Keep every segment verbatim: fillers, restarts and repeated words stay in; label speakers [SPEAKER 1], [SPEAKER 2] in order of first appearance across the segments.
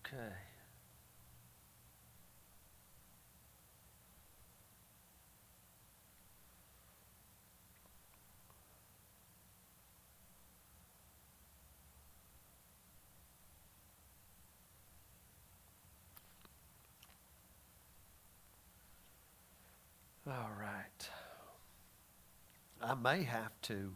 [SPEAKER 1] Okay. All right. I may have to.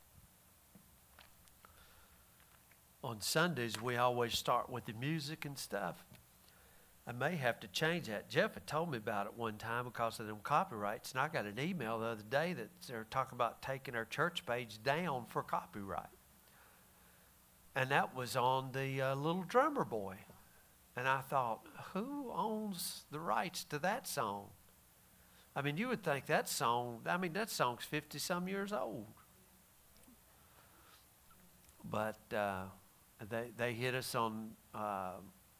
[SPEAKER 1] On Sundays, we always start with the music and stuff. I may have to change that. Jeff had told me about it one time because of them copyrights, and I got an email the other day that they're talking about taking our church page down for copyright. And that was on the uh, Little Drummer Boy. And I thought, who owns the rights to that song? I mean, you would think that song, I mean, that song's fifty-some years old. But uh, they, they hit us on uh,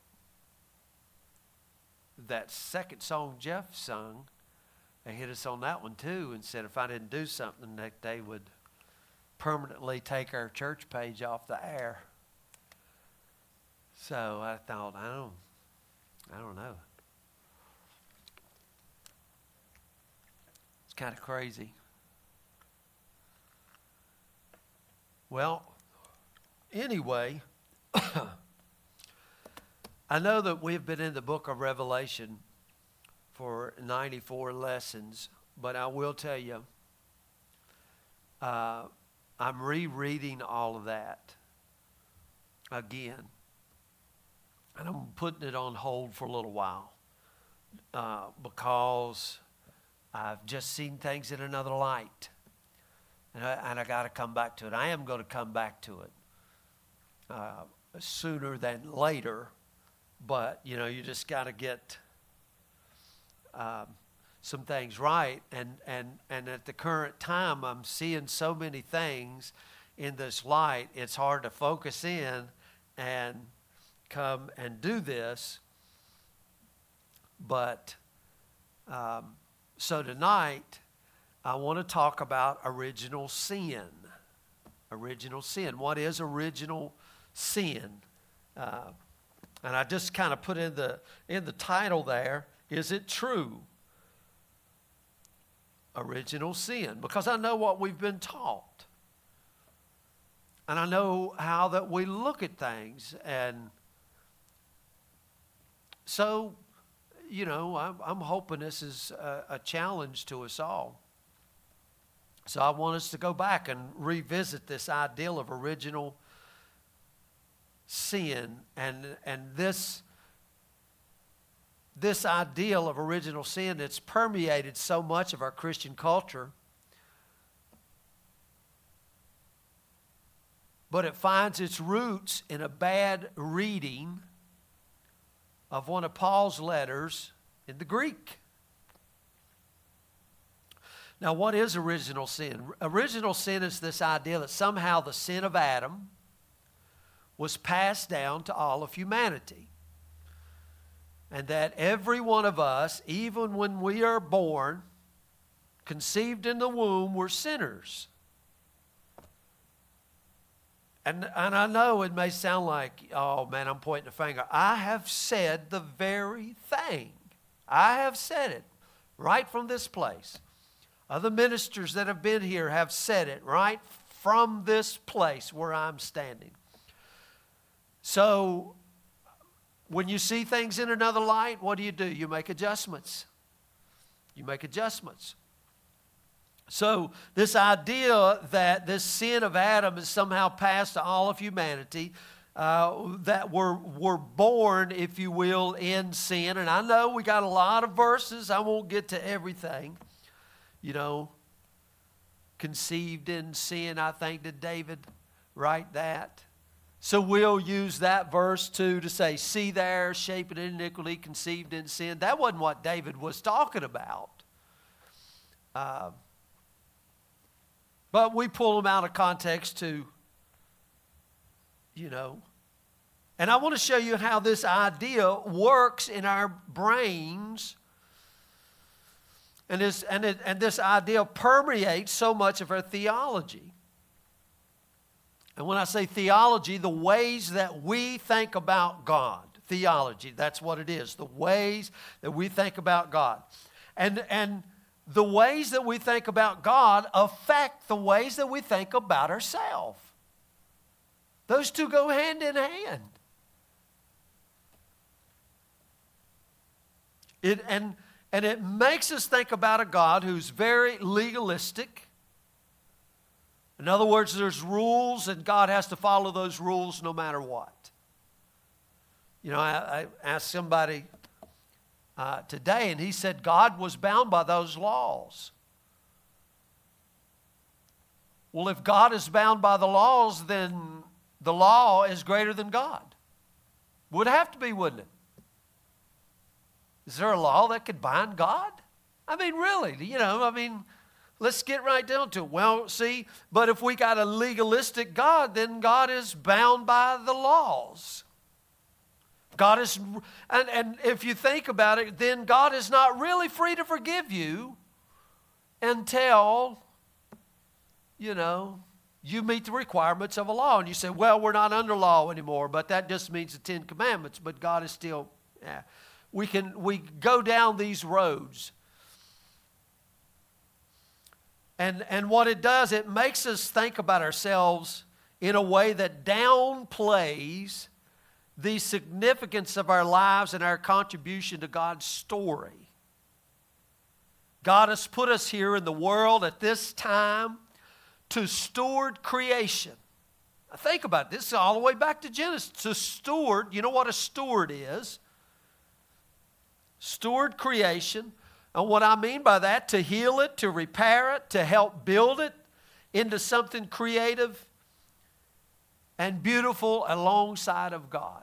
[SPEAKER 1] that second song Jeff sung. They hit us on that one too and said if I didn't do something that they would permanently take our church page off the air. So I thought, I don't, I don't know. It's kind of crazy. Well, anyway, I know that we've been in the book of Revelation for ninety-four lessons, but I will tell you, uh, I'm rereading all of that again. And I'm putting it on hold for a little while uh, because I've just seen things in another light. And I, and I got to come back to it. I am going to come back to it uh, sooner than later. But, you know, you just got to get um, some things right. And, and, and at the current time, I'm seeing so many things in this light, it's hard to focus in and come and do this. But um, so tonight, I want to talk about original sin. Original sin. What is original sin? Uh, and I just kind of put in the in the title there, is it true? Original sin. Because I know what we've been taught. And I know how that we look at things. And so, you know, I'm, I'm hoping this is a, a challenge to us all. So I want us to go back and revisit this ideal of original sin. And, and this, this ideal of original sin, it's permeated so much of our Christian culture. But it finds its roots in a bad reading of one of Paul's letters in the Greek. Now, what is original sin? Original sin is this idea that somehow the sin of Adam was passed down to all of humanity. And that every one of us, even when we are born, conceived in the womb, we're sinners. And, and I know it may sound like, oh man, I'm pointing the finger. I have said the very thing. I have said it right from this place. Other ministers that have been here have said it right from this place where I'm standing. So when you see things in another light, what do you do? You make adjustments. You make adjustments. So this idea that this sin of Adam is somehow passed to all of humanity, uh, that we're, we're born, if you will, in sin. And I know we got a lot of verses. I won't get to everything. You know, conceived in sin, I think, did David write that? So we'll use that verse too to say, see there, shapen in iniquity, conceived in sin. That wasn't what David was talking about. Uh, But we pull them out of context to, you know. And I want to show you how this idea works in our brains. And this, and, it, and this idea permeates so much of our theology. And when I say theology, the ways that we think about God. theology. That's what it is, the ways that we think about God. And, and the ways that we think about God affect the ways that we think about ourselves. Those two go hand in hand. It, and, and it makes us think about a God who's very legalistic. In other words, there's rules, and God has to follow those rules no matter what. You know, I, I asked somebody uh, today, and he said God was bound by those laws. Well, if God is bound by the laws, then the law is greater than God. Would have to be, wouldn't it? Is there a law that could bind God? I mean, really, you know, I mean, let's get right down to it. Well, see, but if we got a legalistic God, then God is bound by the laws. God is, and, and if you think about it, then God is not really free to forgive you until, you know, you meet the requirements of a law. And you say, well, we're not under law anymore, but that just means the Ten Commandments. But God is still, yeah. We can, we go down these roads. And, and what it does, it makes us think about ourselves in a way that downplays the significance of our lives and our contribution to God's story. God has put us here in the world at this time to steward creation. Now think about it. This is all the way back to Genesis. To steward, you know what a steward is? Steward creation. And what I mean by that, to heal it, to repair it, to help build it into something creative and beautiful alongside of God.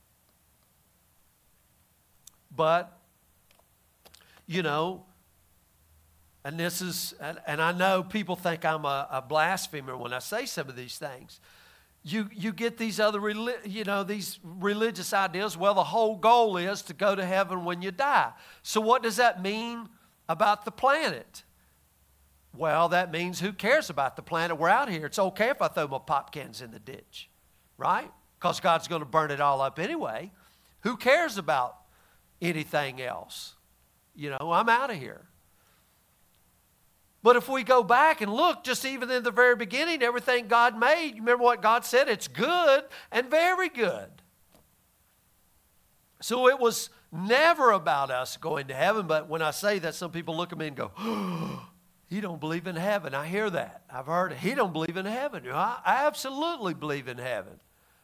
[SPEAKER 1] But, you know, and this is, and, and I know people think I'm a, a blasphemer when I say some of these things. You, you get these other, you know, these religious ideas. Well, the whole goal is to go to heaven when you die. So what does that mean about the planet? Well, that means who cares about the planet? We're out here. It's okay if I throw my pop cans in the ditch, right? Because God's going to burn it all up anyway. Who cares about anything else? You know, I'm out of here. But if we go back and look, just even in the very beginning, everything God made, you remember what God said? It's good and very good. So it was never about us going to heaven. But when I say that, some people look at me and go, oh, he don't believe in heaven. I hear that. I've heard it. He don't believe in heaven. I, I absolutely believe in heaven.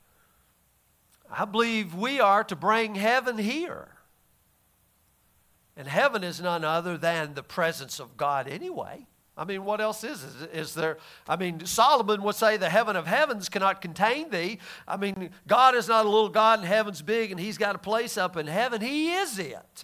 [SPEAKER 1] I believe we are to bring heaven here. And heaven is none other than the presence of God anyway. I mean, what else is it? Is there, I mean, Solomon would say the heaven of heavens cannot contain thee. I mean, God is not a little God and heaven's big and he's got a place up in heaven. He is it.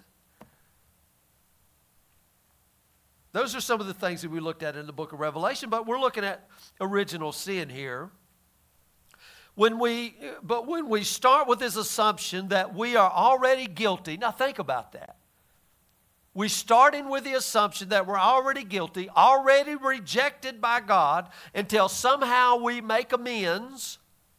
[SPEAKER 1] Those are some of the things that we looked at in the book of Revelation, but we're looking at original sin here. When we, but when we start with this assumption that we are already guilty, now think about that. We start in with the assumption that we're already guilty, already rejected by God, until somehow we make amends.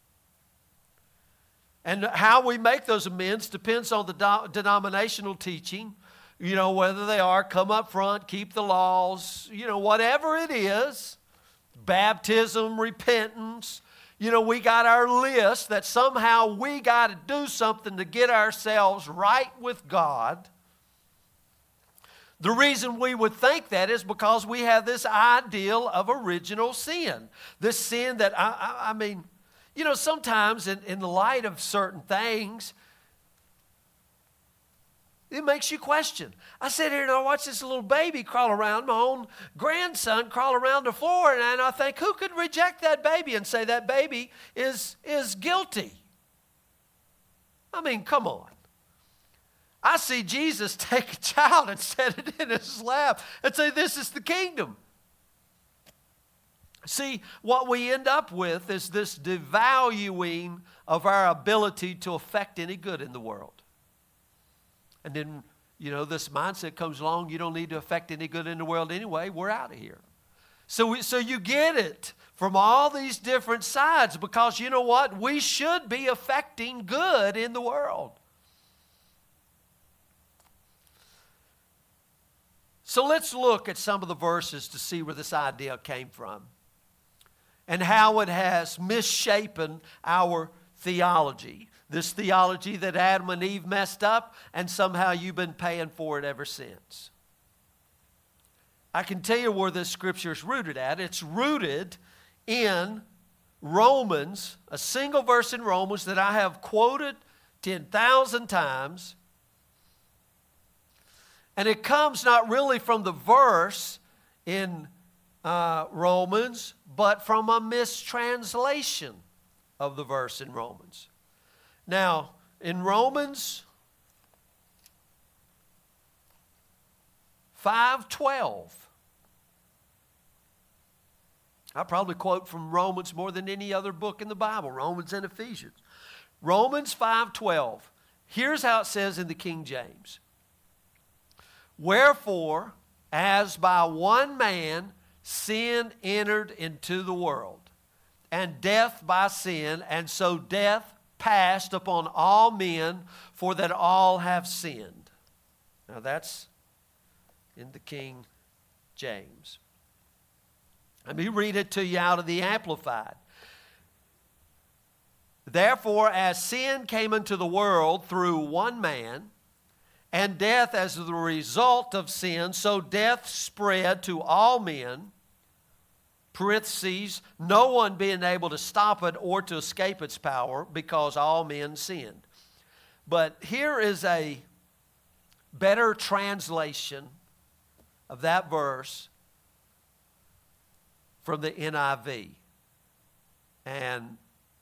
[SPEAKER 1] And how we make those amends depends on the do- denominational teaching. You know, whether they are come up front, keep the laws, you know, whatever it is. Baptism, repentance. You know, we got our list that somehow we got to do something to get ourselves right with God. The reason we would think that is because we have this ideal of original sin. This sin that, I, I, I mean, you know, sometimes in, in the light of certain things, it makes you question. I sit here and I watch this little baby crawl around, my own grandson crawl around the floor, and I think, who could reject that baby and say that baby is, is guilty? I mean, come on. I see Jesus take a child and set it in his lap and say, this is the kingdom. See, what we end up with is this devaluing of our ability to affect any good in the world. And then, you know, this mindset comes along, you don't need to affect any good in the world anyway, we're out of here. So, we, so you get it from all these different sides because you know what? We should be affecting good in the world. So let's look at some of the verses to see where this idea came from and how it has misshapen our theology. This theology that Adam and Eve messed up, and somehow you've been paying for it ever since. I can tell you where this scripture is rooted at. It's rooted in Romans, a single verse in Romans that I have quoted ten thousand times. And it comes not really from the verse in uh, Romans, but from a mistranslation of the verse in Romans. Now, in Romans five twelve, I probably quote from Romans more than any other book in the Bible, Romans and Ephesians. Romans five twelve. Here's how it says in the King James. Wherefore, as by one man sin entered into the world, and death by sin, and so death passed upon all men, for that all have sinned. Now that's in the King James. Let me read it to you out of the Amplified. Therefore, as sin came into the world through one man, and death as the result of sin, so death spread to all men, parentheses, no one being able to stop it or to escape its power, because all men sinned. But here is a better translation of that verse from the N I V. And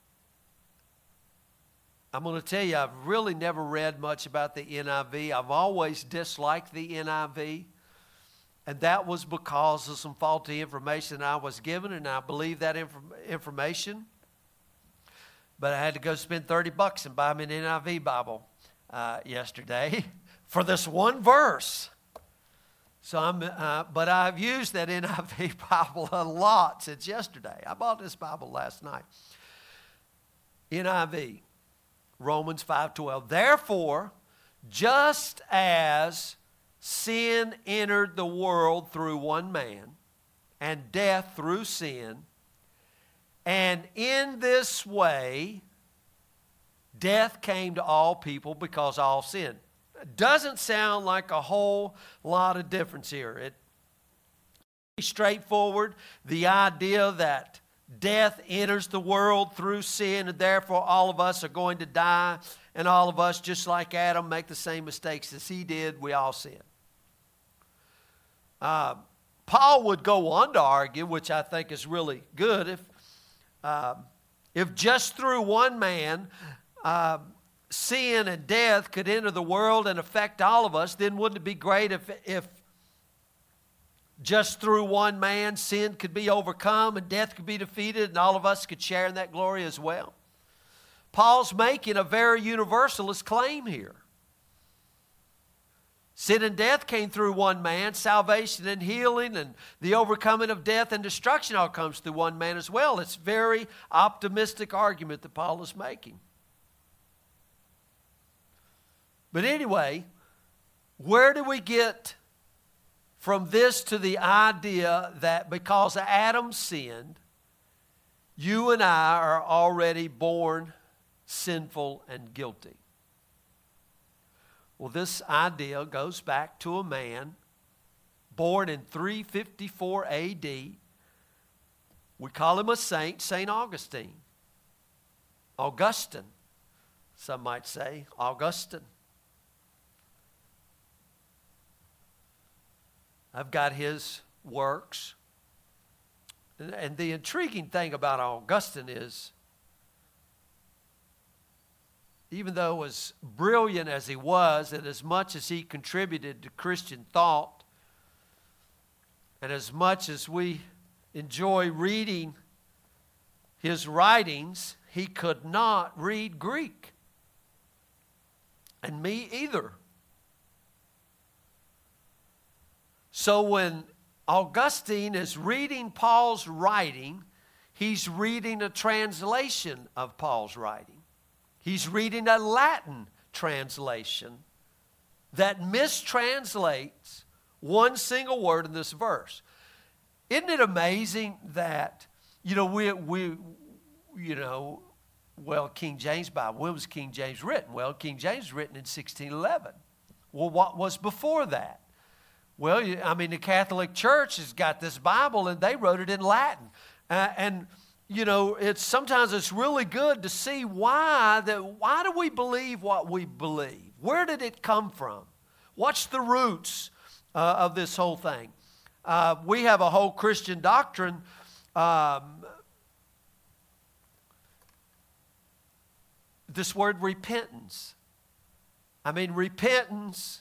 [SPEAKER 1] I'm going to tell you, I've really never read much about the N I V. I've always disliked the N I V. And that was because of some faulty information I was given, and I believe that inf- information. But I had to go spend thirty bucks and buy me an N I V Bible uh, yesterday for this one verse. So I'm, uh, but I've used that N I V Bible a lot since yesterday. I bought this Bible last night. N I V. Romans five twelve. Therefore, just as sin entered the world through one man, and death through sin, and in this way death came to all people because all sinned. It doesn't sound like a whole lot of difference here. It's straightforward. The idea that death enters the world through sin, and therefore all of us are going to die, and all of us, just like Adam, make the same mistakes as he did. We all sin. Uh, Paul would go on to argue, which I think is really good, if, uh, if just through one man uh, sin and death could enter the world and affect all of us, then wouldn't it be great if, if just through one man, sin could be overcome and death could be defeated, and all of us could share in that glory as well? Paul's making a very universalist claim here. Sin and death came through one man. Salvation and healing and the overcoming of death and destruction all comes through one man as well. It's a very optimistic argument that Paul is making. But anyway, where do we get from this to the idea that because Adam sinned, you and I are already born sinful and guilty? Well, this idea goes back to a man born in three fifty-four A D. We call him a saint, Saint Augustine. Augustine, some might say, Augustine. I've got his works. And the intriguing thing about Augustine is, even though as brilliant as he was, and as much as he contributed to Christian thought, and as much as we enjoy reading his writings, he could not read Greek. And me either. So when Augustine is reading Paul's writing, he's reading a translation of Paul's writing. He's reading a Latin translation that mistranslates One single word in this verse. Isn't it amazing that, you know, we, we you know, well, King James Bible, when was King James written? Well, King James was written in sixteen eleven. Well, what was before that? Well, I mean, the Catholic Church has got this Bible, and they wrote it in Latin. Uh, and, you know, it's sometimes it's really good to see why, that, why do we believe what we believe? Where did it come from? What's the roots uh, of this whole thing? Uh, we have a whole Christian doctrine. Um, this word repentance. I mean, repentance,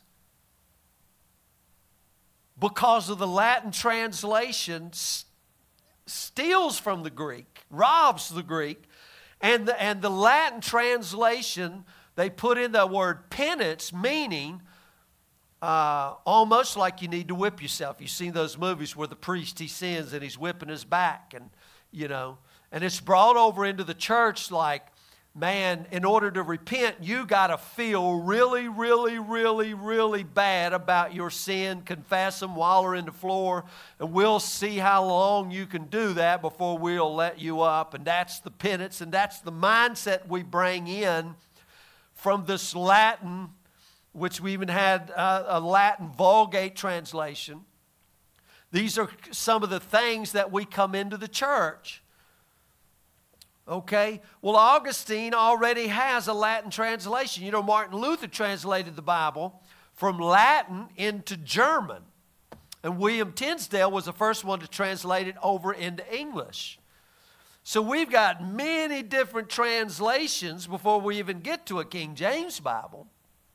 [SPEAKER 1] because of the Latin translation, st- steals from the Greek, robs the Greek. And the, and the Latin translation, they put in the word penance, meaning uh, almost like you need to whip yourself. You've seen those movies where the priest, he sins and he's whipping his back. And, you know, and it's brought over into the church like, man, in order to repent, you got to feel really, really, really, really bad about your sin. Confess them, waller in the floor, and we'll see how long you can do that before we'll let you up. And that's the penance, and that's the mindset we bring in from this Latin, which we even had a, a Latin Vulgate translation. These are some of the things that we come into the church. Okay, well, Augustine already has a Latin translation. You know, Martin Luther translated the Bible from Latin into German. And William Tinsdale was the first one to translate it over into English. So we've got many different translations before we even get to a King James Bible.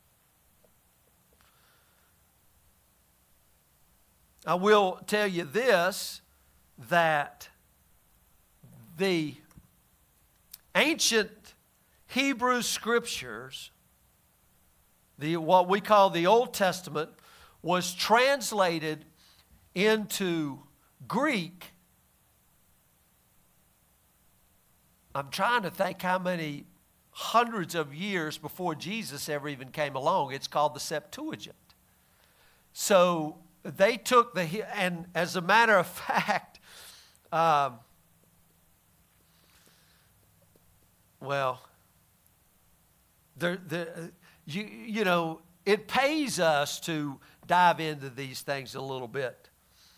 [SPEAKER 1] I will tell you this, that the ancient Hebrew scriptures, the, what we call the Old Testament, was translated into Greek. I'm trying to think how many hundreds of years before Jesus ever even came along. It's called the Septuagint. So they took the, and as a matter of fact, um, well, the, the, you, you know, it pays us to dive into these things a little bit.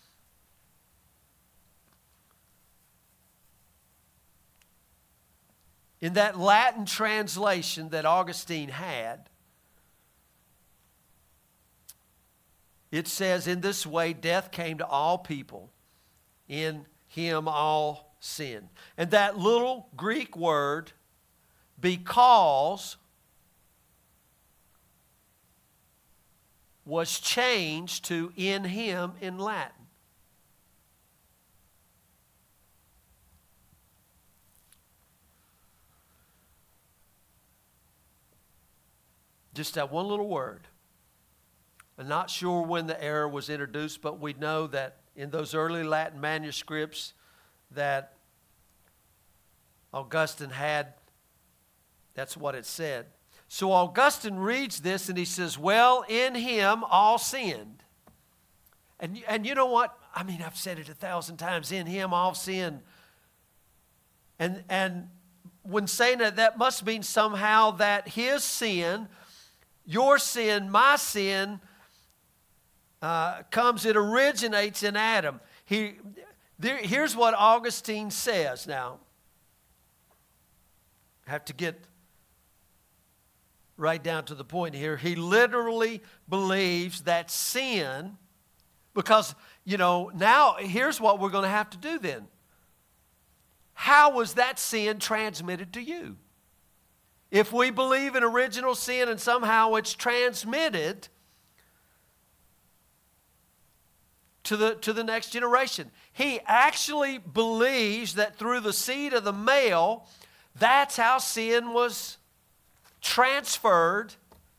[SPEAKER 1] In that Latin translation that Augustine had, it says, in this way death came to all people, in him all sin. And that little Greek word, because, was changed to in him in Latin. Just that one little word. I'm not sure when the error was introduced, but we know that in those early Latin manuscripts that Augustine had, that's what it said. So Augustine reads this and he says, well, in him all sinned. And, and you know what? I mean, I've said it a thousand times. In him all sinned. And, and when saying that, that must mean somehow that his sin, your sin, my sin, uh, comes, it originates in Adam. He, there, here's what Augustine says now. I have to get right down to the point here. He literally believes that sin, because, you know, now here's what we're going to have to do then. How was that sin transmitted to you? If we believe in original sin and somehow it's transmitted to the, to the next generation. He actually believes that through the seed of the male, that's how sin was transferred.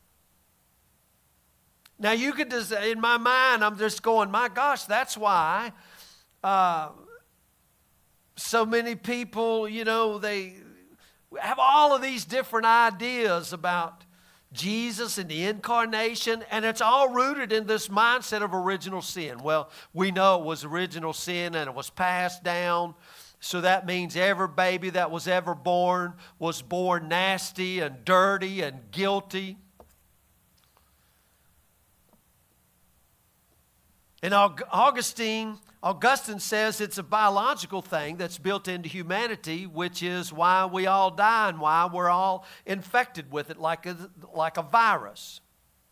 [SPEAKER 1] Now you could just, in my mind, I'm just going, my gosh, that's why uh, so many people, you know, they have all of these different ideas about Jesus and the incarnation, and it's all rooted in this mindset of original sin. Well, we know it was original sin and it was passed down. So that means every baby that was ever born was born nasty and dirty and guilty. And Augustine, Augustine says it's a biological thing that's built into humanity, which is why we all die and why we're all infected with it like a, like a virus.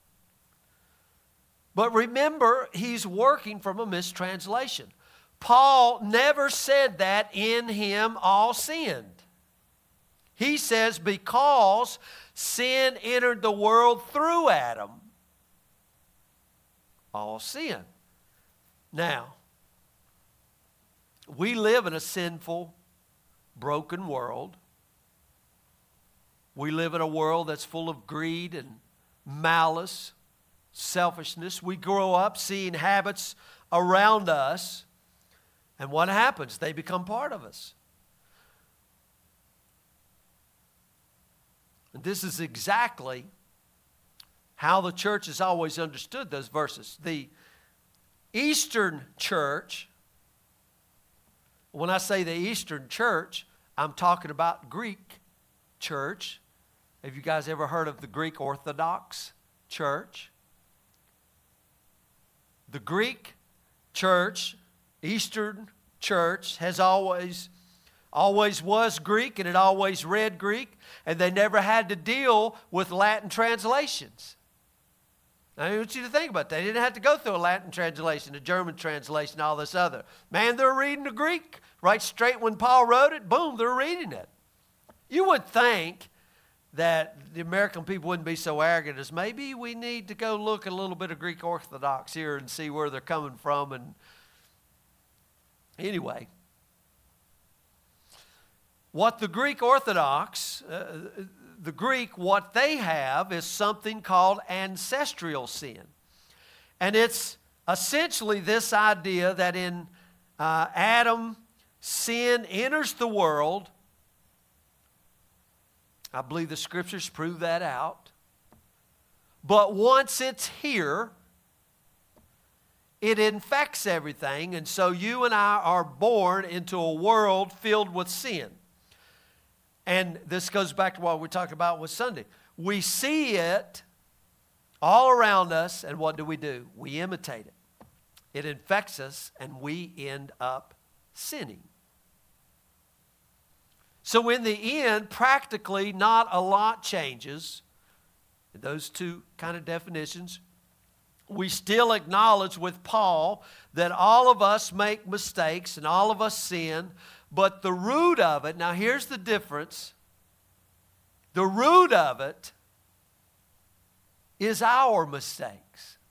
[SPEAKER 1] But remember, he's working from a mistranslation. Paul never said that in him all sinned. He says because sin entered the world through Adam, all sin. Now, we live in a sinful, broken world. We live in a world that's full of greed and malice, selfishness. We grow up seeing habits around us, and what happens? They become part of us. And this is exactly how the church has always understood those verses. The Eastern church, when I say the Eastern church, I'm talking about Greek church. Have you guys ever heard of the Greek Orthodox church? The Greek church, Eastern church, has always, always was Greek, and it always read Greek, and they never had to deal with Latin translations. I want you to think about that. They didn't have to go through a Latin translation, a German translation, all this other. Man, they're reading the Greek. Right straight when Paul wrote it, boom, they're reading it. You would think that the American people wouldn't be so arrogant as maybe we need to go look at a little bit of Greek Orthodox here and see where they're coming from. And anyway, what the Greek Orthodox... Uh, The Greek, what they have is something called ancestral sin. And it's essentially this idea that in uh, Adam, sin enters the world. I believe the scriptures prove that out. But once it's here, it infects everything. And so you and I are born into a world filled with sin. And this goes back to what we talked about with Sunday. We see it all around us, and what do we do? We imitate it. It infects us, and we end up sinning. So in the end, practically not a lot changes. In those two kind of definitions, we still acknowledge with Paul that all of us make mistakes and all of us sin. But the root of it, now here's the difference. The root of it is our mistakes.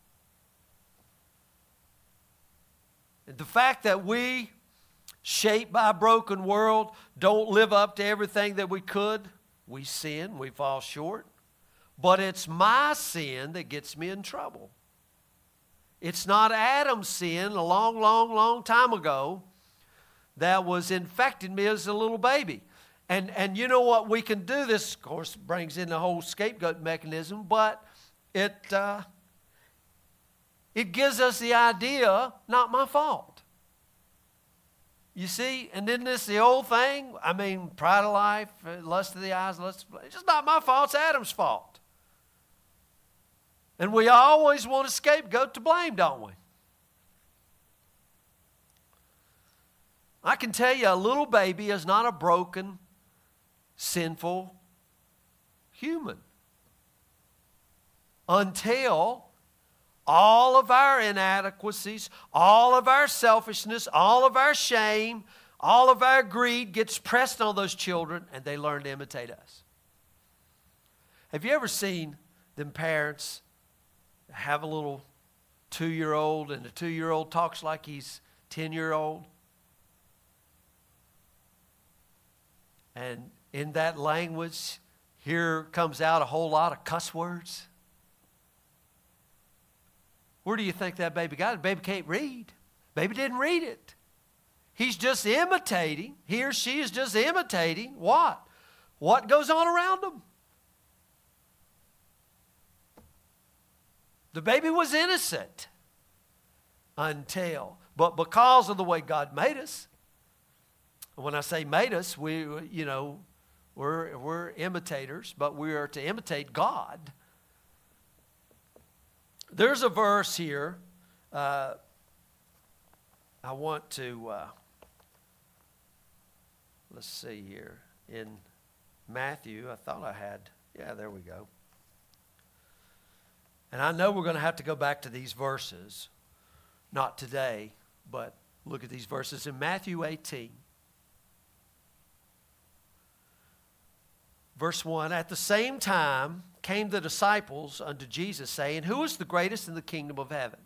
[SPEAKER 1] And the fact that we, shaped by a broken world, don't live up to everything that we could. We sin, we fall short. But it's my sin that gets me in trouble. It's not Adam's sin a long, long, long time ago that was infecting me as a little baby. And, and you know what we can do? This, of course, brings in the whole scapegoat mechanism, but it, uh, it gives us the idea, not my fault. You see, and isn't this the old thing? I mean, pride of life, lust of the eyes, lust of the... It's just not my fault, it's Adam's fault. And we always want a scapegoat to blame, don't we? I can tell you a little baby is not a broken, sinful human until all of our inadequacies, all of our selfishness, all of our shame, all of our greed gets pressed on those children and they learn to imitate us. Have you ever seen them parents have a little two-year-old and the two-year-old talks like he's ten-year-old? And in that language, here comes out a whole lot of cuss words. Where do you think that baby got it? Baby can't read. Baby didn't read it. He's just imitating. He or she is just imitating what? What goes on around them. The baby was innocent until, but because of the way God made us, when I say made us, we, you know, we're, we're imitators, but we are to imitate God. There's a verse here uh, I want to, uh, let's see here, in Matthew, I thought I had, yeah, there we go. And I know we're going to have to go back to these verses, not today, but look at these verses in Matthew eighteen. Verse one, at the same time came the disciples unto Jesus, saying, who is the greatest in the kingdom of heaven?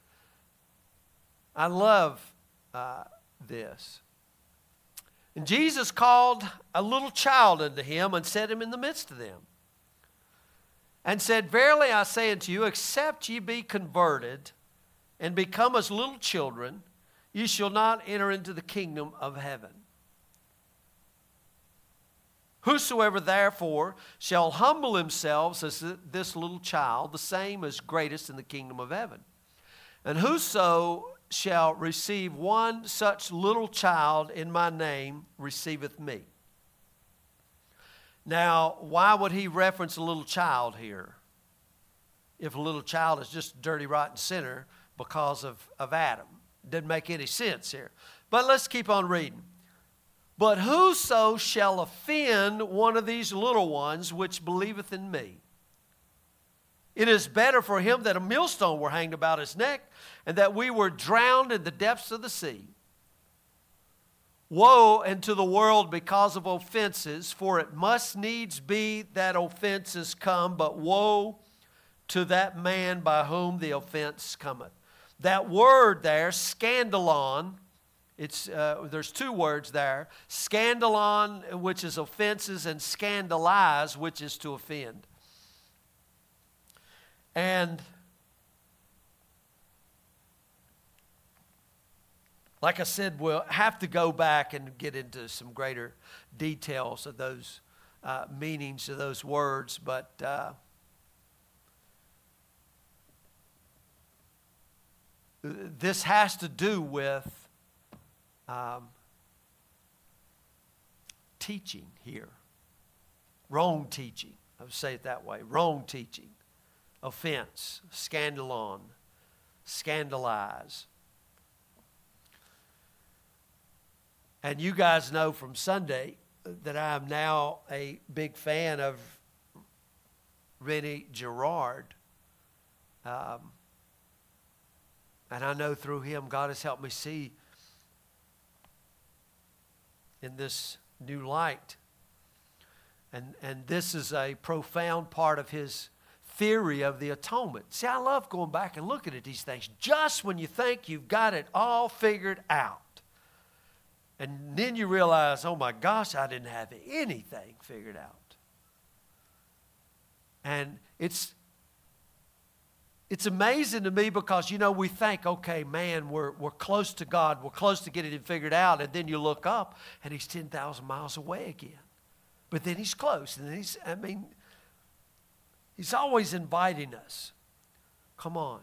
[SPEAKER 1] I love uh, this. And Jesus called a little child unto him and set him in the midst of them. And said, verily I say unto you, except ye be converted and become as little children, ye shall not enter into the kingdom of heaven. Whosoever therefore shall humble himself as this little child, the same is greatest in the kingdom of heaven. And whoso shall receive one such little child in my name receiveth me. Now, why would he reference a little child here? If a little child is just a dirty, rotten sinner because of, of Adam. Doesn't make any sense here. But let's keep on reading. But whoso shall offend one of these little ones which believeth in me, it is better for him that a millstone were hanged about his neck, and that we were drowned in the depths of the sea. Woe unto the world because of offenses, for it must needs be that offenses come, but woe to that man by whom the offense cometh. That word there, scandalon, it's, uh, there's two words there. Scandalon, which is offenses, and scandalize, which is to offend. And like I said, we'll have to go back and get into some greater details of those uh, meanings of those words, but uh, this has to do with um, teaching here. Wrong teaching. I would say it that way. Wrong teaching. Offense. Scandalon. Scandalize. And you guys know from Sunday that I am now a big fan of Rene Girard. Um, and I know through him God has helped me see in this new light. And, and this is a profound part of his theory of the atonement. See, I love going back and looking at these things just when you think you've got it all figured out. And then you realize, oh my gosh, I didn't have anything figured out. And it's it's amazing to me because, you know, we think, okay, man, we're, we're close to God. We're close to getting it figured out. And then you look up and he's ten thousand miles away again. But then he's close. And then he's, I mean, he's always inviting us. Come on.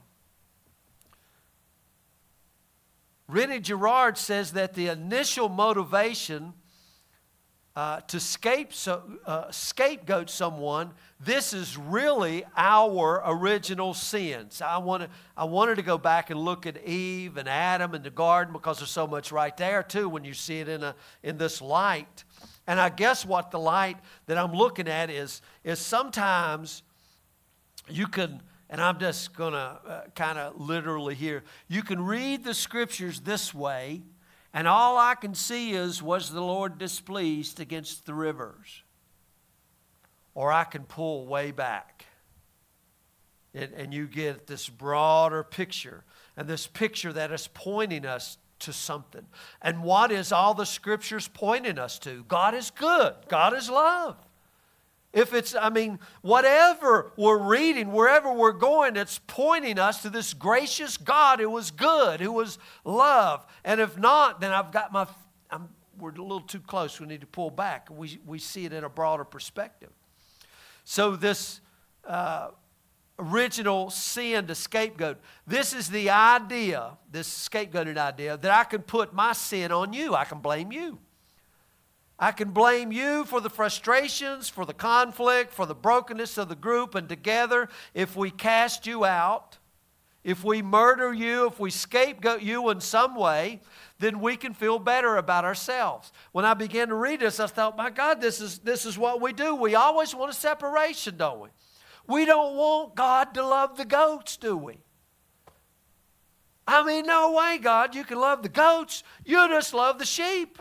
[SPEAKER 1] Rene Girard says that the initial motivation uh, to scape, so, uh, scapegoat someone, this is really our original sins. I, wanna, I wanted to go back and look at Eve and Adam in the garden because there's so much right there too when you see it in, a, in this light. And I guess what the light that I'm looking at is, is sometimes you can... And I'm just going to uh, kind of literally here. You can read the scriptures this way, and all I can see is, was the Lord displeased against the rivers? Or I can pull way back. And, and you get this broader picture. And this picture that is pointing us to something. And what is all the scriptures pointing us to? God is good. God is love. If it's, I mean, whatever we're reading, wherever we're going, it's pointing us to this gracious God who was good, who was love. And if not, then I've got my, I'm, we're a little too close. We need to pull back. We, we see it in a broader perspective. So this uh, original sin to scapegoat. This is the idea, this scapegoating idea, that I can put my sin on you. I can blame you. I can blame you for the frustrations, for the conflict, for the brokenness of the group, and together, if we cast you out, if we murder you, if we scapegoat you in some way, then we can feel better about ourselves. When I began to read this, I thought, my God, this is, this is what we do. We always want a separation, don't we? We don't want God to love the goats, do we? I mean, no way, God, you can love the goats. You just love the sheep.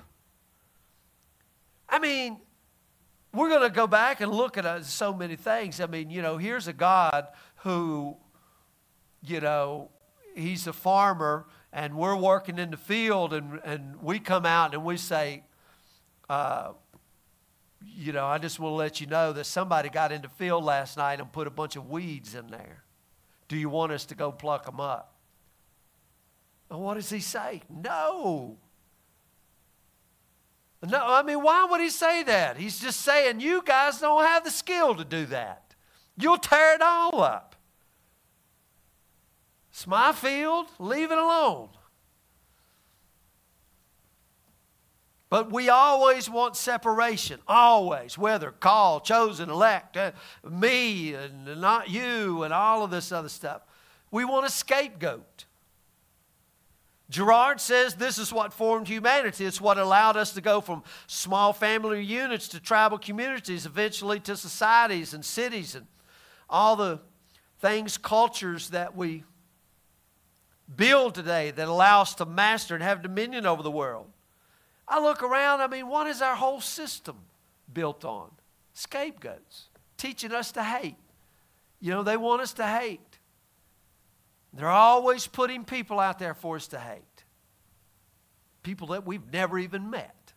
[SPEAKER 1] I mean, we're going to go back and look at uh, so many things. I mean, you know, here's a God who, you know, he's a farmer, and we're working in the field, and, and we come out and we say, uh, you know, I just want to let you know that somebody got in the field last night and put a bunch of weeds in there. Do you want us to go pluck them up? And what does he say? No. No, I mean, why would he say that? He's just saying, you guys don't have the skill to do that. You'll tear it all up. It's my field. Leave it alone. But we always want separation. Always. Whether called, chosen, elect, uh, me and not you, and all of this other stuff. We want a scapegoat. Gerard says this is what formed humanity. It's what allowed us to go from small family units to tribal communities, eventually to societies and cities and all the things, cultures that we build today that allow us to master and have dominion over the world. I look around, I mean, what is our whole system built on? Scapegoats, teaching us to hate. You know, they want us to hate. They're always putting people out there for us to hate. People that we've never even met.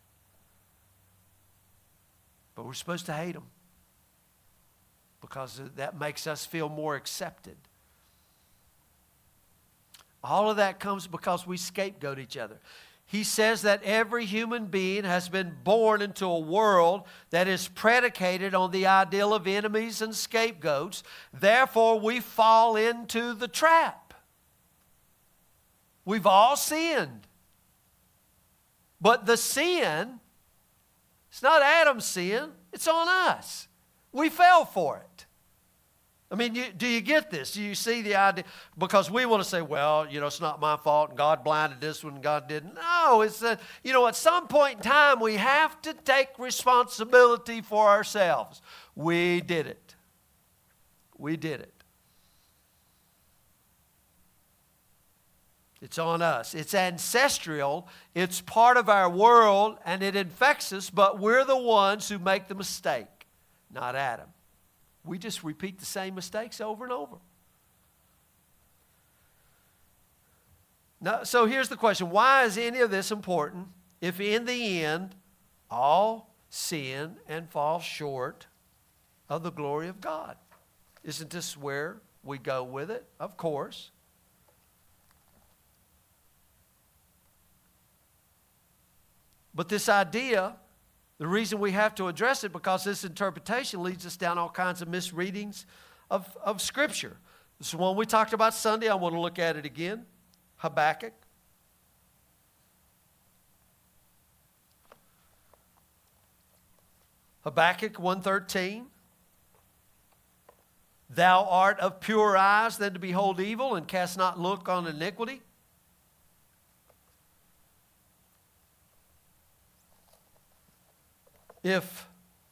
[SPEAKER 1] But we're supposed to hate them because that makes us feel more accepted. All of that comes because we scapegoat each other. He says that every human being has been born into a world that is predicated on the ideal of enemies and scapegoats. Therefore, we fall into the trap. We've all sinned. But the sin, it's not Adam's sin, it's on us. We fell for it. I mean, you, do you get this? Do you see the idea? Because we want to say, well, you know, it's not my fault, and God blinded this one, and God didn't. No, it's, a, you know, at some point in time, we have to take responsibility for ourselves. We did it. We did it. It's on us. It's ancestral. It's part of our world, and it infects us, but we're the ones who make the mistake, not Adam. We just repeat the same mistakes over and over. Now, so here's the question. Why is any of this important if in the end all sin and fall short of the glory of God? Isn't this where we go with it? Of course. But this idea, the reason we have to address it, because this interpretation leads us down all kinds of misreadings of, of Scripture. This is one we talked about Sunday. I want to look at it again. Habakkuk. Habakkuk one thirteen. Thou art of pure eyes than to behold evil, and cast not look on iniquity. If,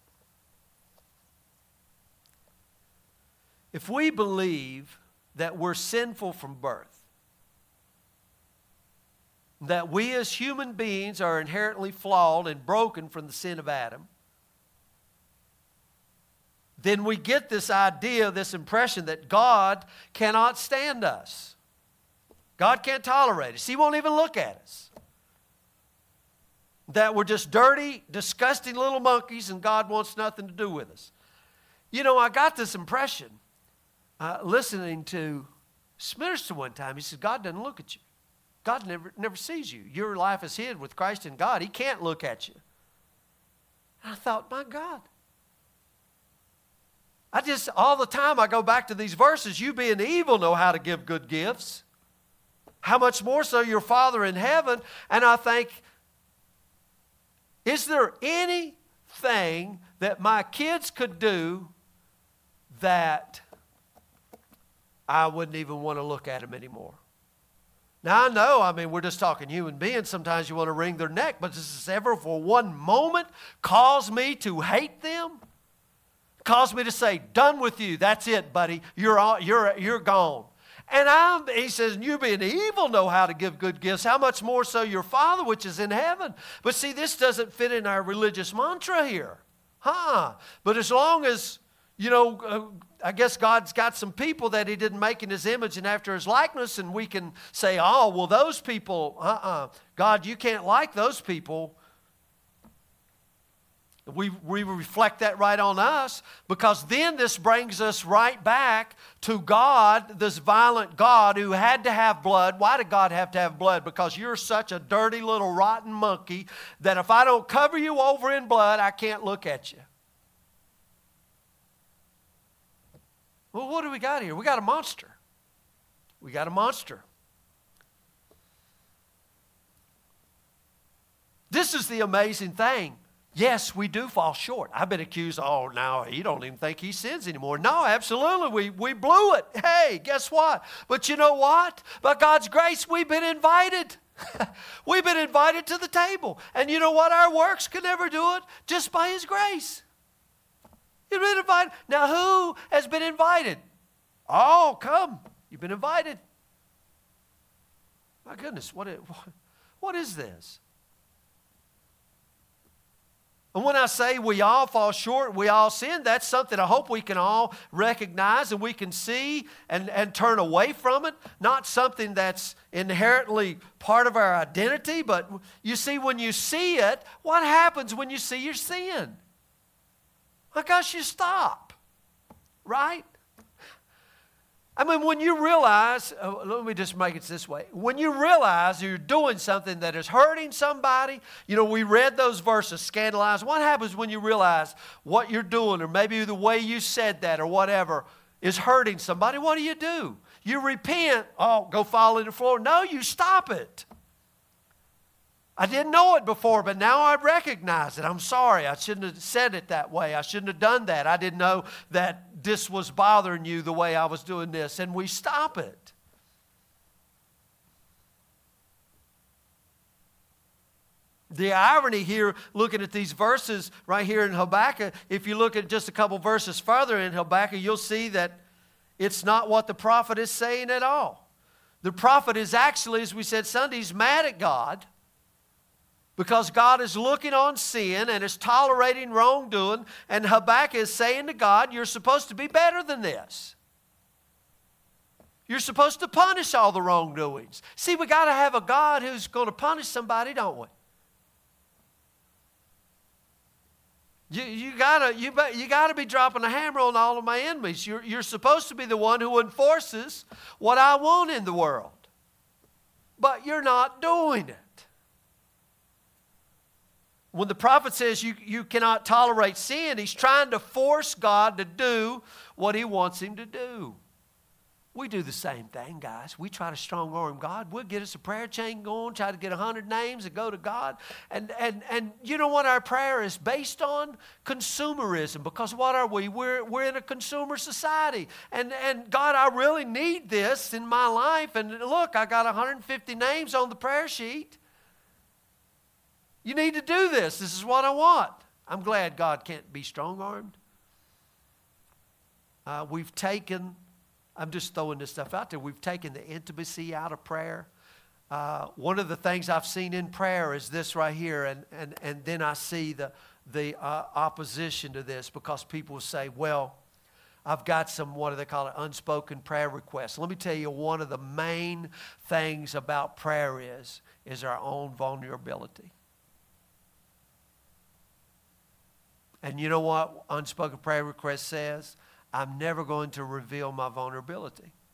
[SPEAKER 1] if we believe that we're sinful from birth, that we as human beings are inherently flawed and broken from the sin of Adam, then we get this idea, this impression that God cannot stand us. God can't tolerate us. He won't even look at us. That we're just dirty, disgusting little monkeys and God wants nothing to do with us. You know, I got this impression uh, listening to Smitterson one time. He said, God doesn't look at you. God never, never sees you. Your life is hid with Christ in God. He can't look at you. And I thought, my God. I just, all the time I go back to these verses. You being evil know how to give good gifts. How much more so your Father in heaven? And I think, is there anything that my kids could do that I wouldn't even want to look at them anymore? Now, I know, I mean, we're just talking human beings. Sometimes you want to wring their neck, but does this ever for one moment cause me to hate them? Cause me to say, done with you. That's it, buddy. You're, all, you're, you're gone. And I'm, he says, you being evil know how to give good gifts. How much more so your Father which is in heaven? But see, this doesn't fit in our religious mantra here. Huh? But as long as, you know, uh, I guess God's got some people that he didn't make in his image and after his likeness, and we can say, oh, well, those people, uh-uh. God, you can't like those people. We, we reflect that right on us, because then this brings us right back to God, this violent God who had to have blood. Why did God have to have blood? Because you're such a dirty little rotten monkey that if I don't cover you over in blood, I can't look at you. Well, what do we got here? We got a monster. We got a monster. This is the amazing thing. Yes, we do fall short. I've been accused, oh, now he don't even think he sins anymore. No, absolutely, we, we blew it. Hey, guess what? But you know what? By God's grace, we've been invited. We've been invited to the table. And you know what? Our works can never do it, just by his grace. You've been invited. Now, who has been invited? Oh, come. You've been invited. My goodness, what is, what is this? And when I say we all fall short, we all sin, that's something I hope we can all recognize and we can see and, and turn away from it. Not something that's inherently part of our identity, but you see, when you see it, what happens when you see your sin? My gosh, you stop, right? I mean, when you realize, uh, let me just make it this way. When you realize you're doing something that is hurting somebody, you know, we read those verses, scandalized. What happens when you realize what you're doing, or maybe the way you said that or whatever is hurting somebody? What do you do? You repent. Oh, go fall on the floor. No, you stop it. I didn't know it before, but now I recognize it. I'm sorry. I shouldn't have said it that way. I shouldn't have done that. I didn't know that this was bothering you the way I was doing this. And we stop it. The irony here, looking at these verses right here in Habakkuk, if you look at just a couple verses further in Habakkuk, you'll see that it's not what the prophet is saying at all. The prophet is actually, as we said Sunday, he's mad at God, because God is looking on sin and is tolerating wrongdoing. And Habakkuk is saying to God, you're supposed to be better than this. You're supposed to punish all the wrongdoings. See, we got to have a God who's going to punish somebody, don't we? You, you got to you, you gotta be dropping a hammer on all of my enemies. You're, you're supposed to be the one who enforces what I want in the world. But you're not doing it. When the prophet says you, you cannot tolerate sin, he's trying to force God to do what he wants him to do. We do the same thing, guys. We try to strong-arm God. We'll get us a prayer chain going, try to get a hundred names and go to God. And, and, and you know what our prayer is based on? Consumerism. Because what are we? We're, we're in a consumer society. And, and God, I really need this in my life. And look, I got one hundred fifty names on the prayer sheet. You need to do this. This is what I want. I'm glad God can't be strong-armed. Uh, we've taken, I'm just throwing this stuff out there, we've taken the intimacy out of prayer. Uh, one of the things I've seen in prayer is this right here, and, and, and then I see the, the uh, opposition to this, because people say, well, I've got some, what do they call it, unspoken prayer requests. Let me tell you, one of the main things about prayer is, is our own vulnerability. And you know what unspoken prayer request says? I'm never going to reveal my vulnerability.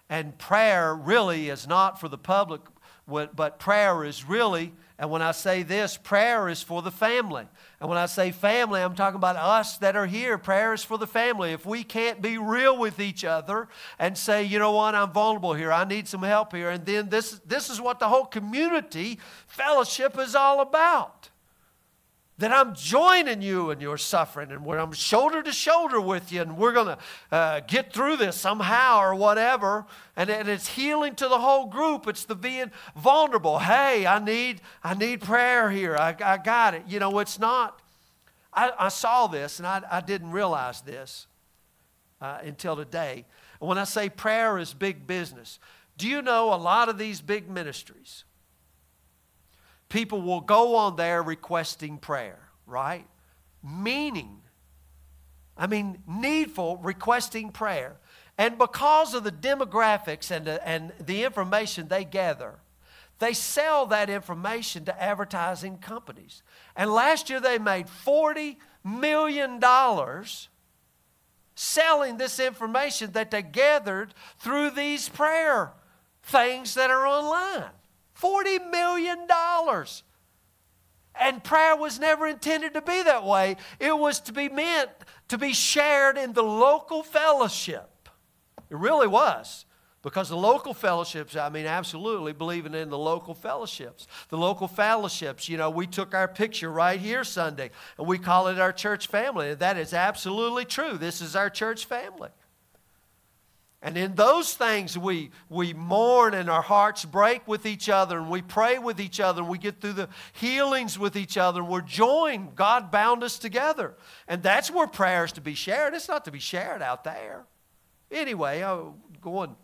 [SPEAKER 1] And prayer really is not for the public, but prayer is really, and when I say this, prayer is for the family. And when I say family, I'm talking about us that are here. Prayer is for the family. If we can't be real with each other and say, you know what, I'm vulnerable here, I need some help here, and then this, this is what the whole community fellowship is all about. That I'm joining you in your suffering, and where I'm shoulder to shoulder with you, and we're going to uh, get through this somehow or whatever. And, and it's healing to the whole group. It's the being vulnerable. Hey, I need I need prayer here. I, I got it. You know, it's not. I, I saw this, and I, I didn't realize this uh, until today. When I say prayer is big business, do you know a lot of these big ministries, people will go on there requesting prayer, right? Meaning, I mean, needful, requesting prayer. And because of the demographics and the, and the information they gather, they sell that information to advertising companies. And last year they made forty million dollars selling this information that they gathered through these prayer things that are online. forty million dollars. And prayer was never intended to be that way. It was to be meant to be shared in the local fellowship. It really was. Because the local fellowships, I mean, absolutely believing in the local fellowships. The local fellowships, you know, we took our picture right here Sunday, and we call it our church family. And that is absolutely true. This is our church family. And in those things, we, we mourn and our hearts break with each other, and we pray with each other, and we get through the healings with each other, and we're joined. God bound us together. And that's where prayer is to be shared. It's not to be shared out there. Anyway, I'm going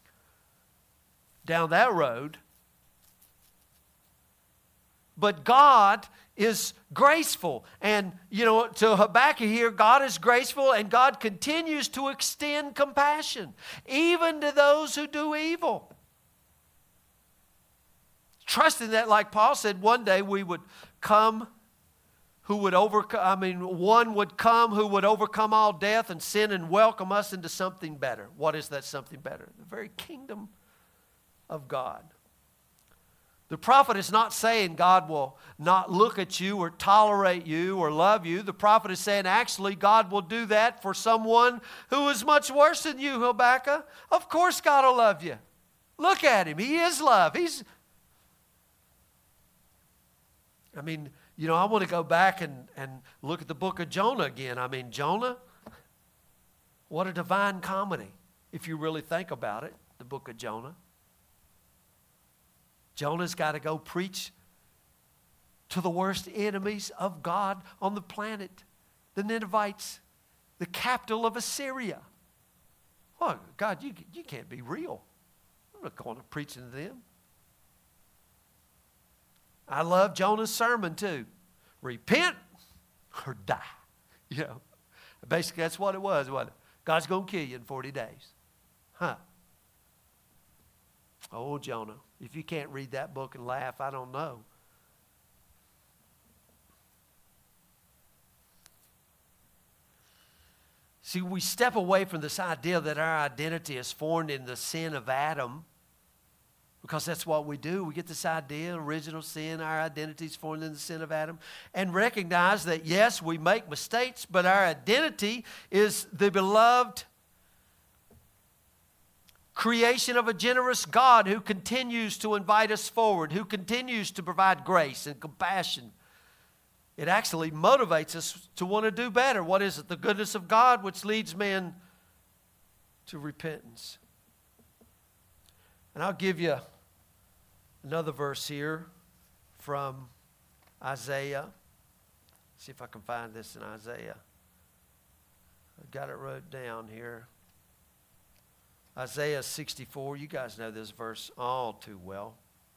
[SPEAKER 1] down that road. But God is graceful. And, you know, to Habakkuk here, God is graceful, and God continues to extend compassion, even to those who do evil. Trusting that, like Paul said, one day we would come who would overcome, I mean, one would come who would overcome all death and sin and welcome us into something better. What is that something better? The very kingdom of God. The prophet is not saying God will not look at you or tolerate you or love you. The prophet is saying actually God will do that for someone who is much worse than you, Habakkuk. Of course God will love you. Look at him. He is love. He's, I mean, you know, I want to go back and, and look at the book of Jonah again. I mean, Jonah, what a divine comedy, if you really think about it, the book of Jonah. Jonah's got to go preach to the worst enemies of God on the planet, the Ninevites, the capital of Assyria. Oh, God, you, you can't be real. I'm not going to preach to them. I love Jonah's sermon too. Repent or die. You know, basically that's what it was, wasn't it? God's going to kill you in forty days. Huh. Oh, Jonah, if you can't read that book and laugh, I don't know. See, we step away from this idea that our identity is formed in the sin of Adam, because that's what we do. We get this idea, original sin, our identity is formed in the sin of Adam, and recognize that, yes, we make mistakes, but our identity is the beloved creation of a generous God who continues to invite us forward, who continues to provide grace and compassion. It actually motivates us to want to do better. What is it? The goodness of God which leads men to repentance. And I'll give you another verse here from Isaiah. See if I can find this in Isaiah. I've got it wrote down here. Isaiah sixty-four. You guys know this verse all too well.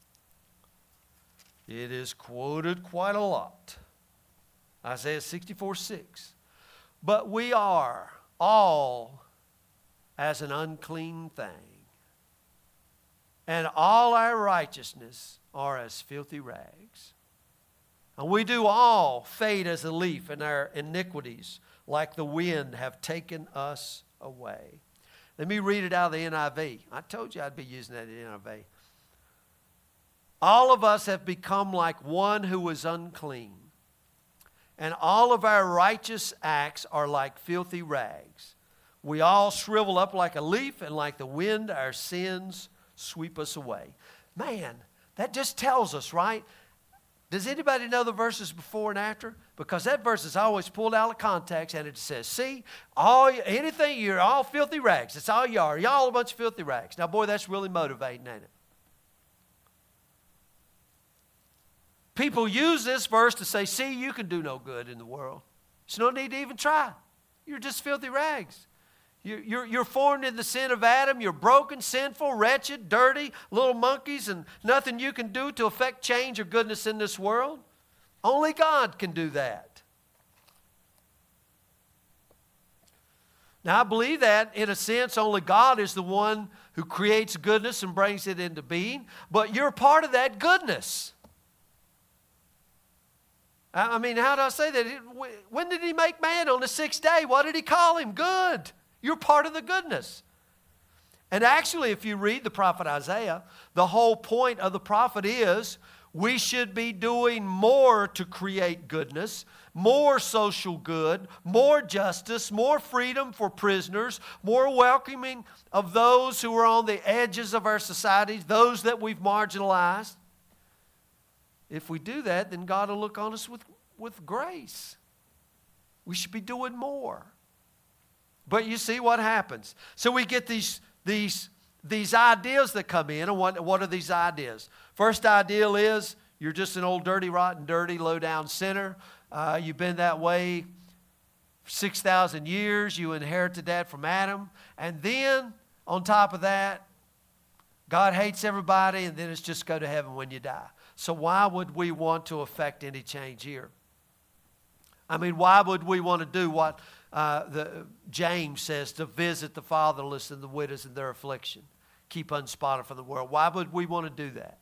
[SPEAKER 1] It is quoted quite a lot. Isaiah sixty-four six. But we are all as an unclean thing, and all our righteousness are as filthy rags. And we do all fade as a leaf, and our iniquities, like the wind, have taken us away. Let me read it out of the N I V. I told you I'd be using that in the N I V. All of us have become like one who is unclean, and all of our righteous acts are like filthy rags. We all shrivel up like a leaf, and like the wind, our sins sweep us away. Man, that just tells us, right? Does anybody know the verses before and after? Because that verse is always pulled out of context, and it says, see, all anything, you're all filthy rags. That's all you are. You're all a bunch of filthy rags. Now, boy, that's really motivating, ain't it? People use this verse to say, see, you can do no good in the world. There's no need to even try. You're just filthy rags. You're, you're, you're formed in the sin of Adam. You're broken, sinful, wretched, dirty, little monkeys, and nothing you can do to affect change or goodness in this world. Only God can do that. Now, I believe that, in a sense, only God is the one who creates goodness and brings it into being, but you're part of that goodness. I mean, how do I say that? When did he make man? On the sixth day. What did he call him? Good. You're part of the goodness. And actually, if you read the prophet Isaiah, the whole point of the prophet is we should be doing more to create goodness, more social good, more justice, more freedom for prisoners, more welcoming of those who are on the edges of our societies, those that we've marginalized. If we do that, then God will look on us with, with grace. We should be doing more. But you see what happens. So we get these, these, these ideas that come in. And what, what are these ideas? First ideal is you're just an old dirty, rotten, dirty, low-down sinner. Uh, you've been that way for six thousand years. You inherited that from Adam. And then, on top of that, God hates everybody, and then it's just go to heaven when you die. So why would we want to affect any change here? I mean, why would we want to do what uh, the, James says, to visit the fatherless and the widows in their affliction, keep unspotted from the world? Why would we want to do that?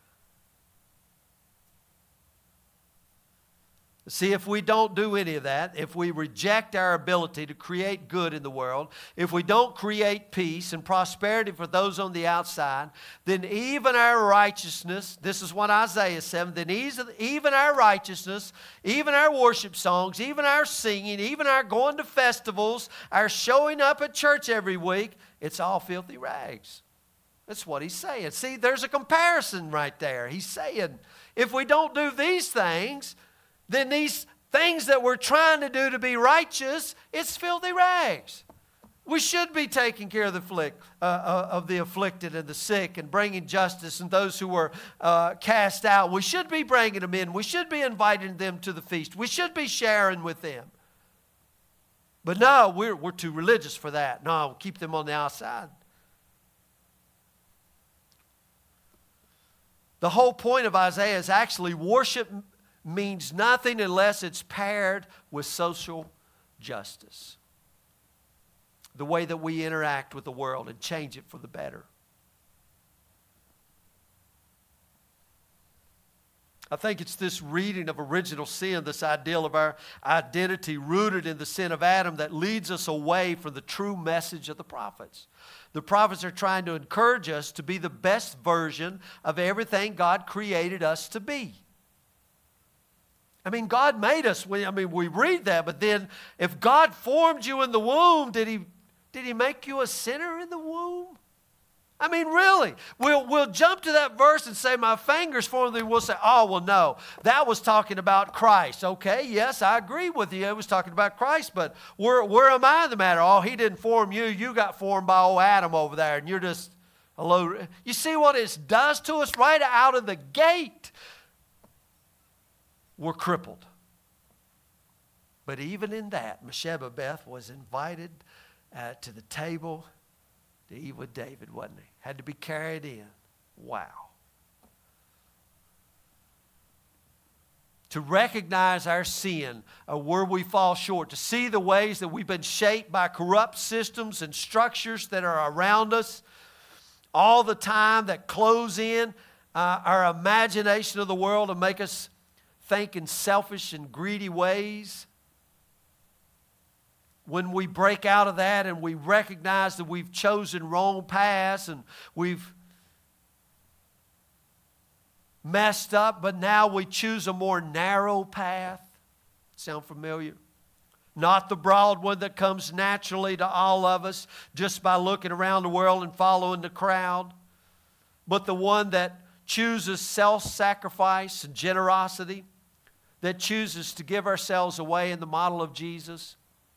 [SPEAKER 1] See, if we don't do any of that, if we reject our ability to create good in the world, if we don't create peace and prosperity for those on the outside, then even our righteousness, this is what Isaiah said, then even our righteousness, even our worship songs, even our singing, even our going to festivals, our showing up at church every week, it's all filthy rags. That's what he's saying. See, there's a comparison right there. He's saying, if we don't do these things, then these things that we're trying to do to be righteous, it's filthy rags. We should be taking care of the, afflict, uh, uh, of the afflicted and the sick and bringing justice and those who were uh, cast out. We should be bringing them in. We should be inviting them to the feast. We should be sharing with them. But no, we're, we're too religious for that. No, we'll keep them on the outside. The whole point of Isaiah is actually worship means nothing unless it's paired with social justice. The way that we interact with the world and change it for the better. I think it's this reading of original sin, this ideal of our identity rooted in the sin of Adam, that leads us away from the true message of the prophets. The prophets are trying to encourage us to be the best version of everything God created us to be. I mean, God made us. We, I mean, we read that, but then if God formed you in the womb, did He, did He make you a sinner in the womb? I mean, really? We'll, we'll jump to that verse and say, my fingers formed thee. We'll say, oh, well, no. That was talking about Christ. Okay, yes, I agree with you. It was talking about Christ, but where, where am I in the matter? Oh, He didn't form you. You got formed by old Adam over there, and you're just a low. You see what it does to us right out of the gate? We're crippled. But even in that, Mephibosheth was invited uh, to the table to eat with David, wasn't he? Had to be carried in. Wow. To recognize our sin of where we fall short, to see the ways that we've been shaped by corrupt systems and structures that are around us all the time, that close in uh, our imagination of the world and make us think in selfish and greedy ways. when we break out of that and we recognize that we've chosen wrong paths and we've messed up, but now we choose a more narrow path. Sound familiar? Not the broad one that comes naturally to all of us just by looking around the world and following the crowd, but the one that chooses self-sacrifice and generosity, that chooses to give ourselves away in the model of Jesus.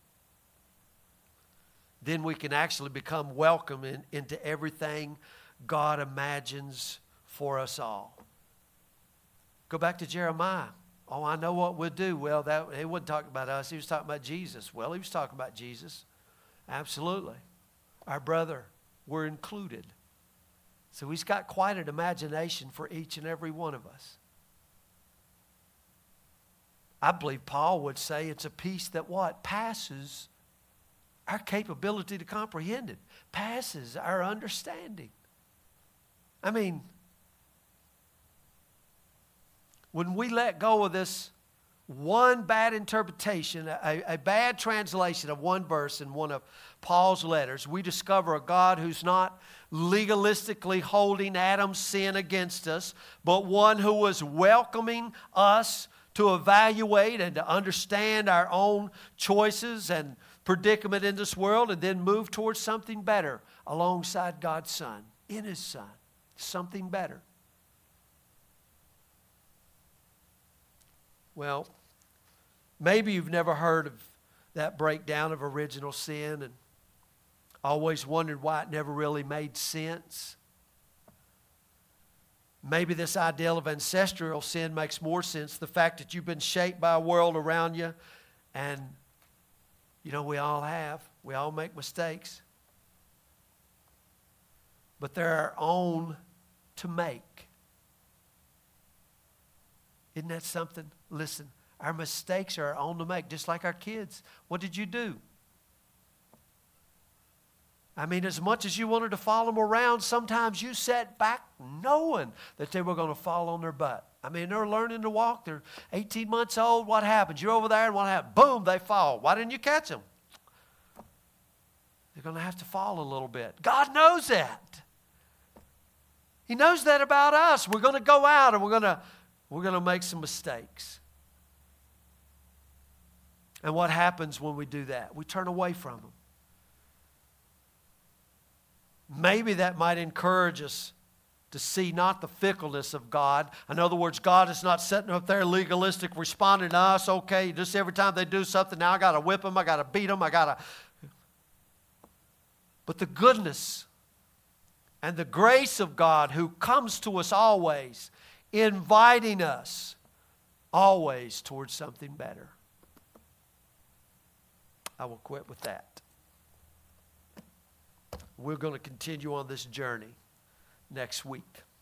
[SPEAKER 1] Then we can actually become welcome in, into everything God imagines for us all. Go back to Jeremiah. Oh, I know what we'll do. Well, that, he wasn't talking about us. He was talking about Jesus. Well, he was talking about Jesus. Absolutely. Our brother, we're included. So he's got quite an imagination for each and every one of us. I believe Paul would say it's a peace that what? Passes our capability to comprehend it. Passes our understanding. I mean, when we let go of this one bad interpretation, a, a bad translation of one verse in one of Paul's letters, we discover a God who's not legalistically holding Adam's sin against us, but one who was welcoming us to evaluate and to understand our own choices and predicament in this world and then move towards something better alongside God's Son, in His Son, something better. Well, maybe you've never heard of that breakdown of original sin and always wondered why it never really made sense. Maybe this ideal of ancestral sin makes more sense. The fact that you've been shaped by a world around you, and you know, we all have. We all make mistakes. But they're our own to make. Isn't that something? Listen, our mistakes are our own to make, just like our kids. What did you do? I mean, as much as you wanted to follow them around, sometimes you sat back knowing that they were going to fall on their butt. I mean, they're learning to walk. They're eighteen months old. What happens? You're over there and what happens? Boom, they fall. Why didn't you catch them? They're going to have to fall a little bit. God knows that. He knows that about us. We're going to go out and we're going to we're going to make some mistakes. And what happens when we do that? We turn away from them. Maybe that might encourage us to see not the fickleness of God. In other words, God is not sitting up there legalistic, responding to us, okay, just every time they do something, now I got to whip them, I got to beat them, I got to... But the goodness and the grace of God who comes to us always, inviting us always towards something better. I will quit with that. We're going to continue on this journey next week.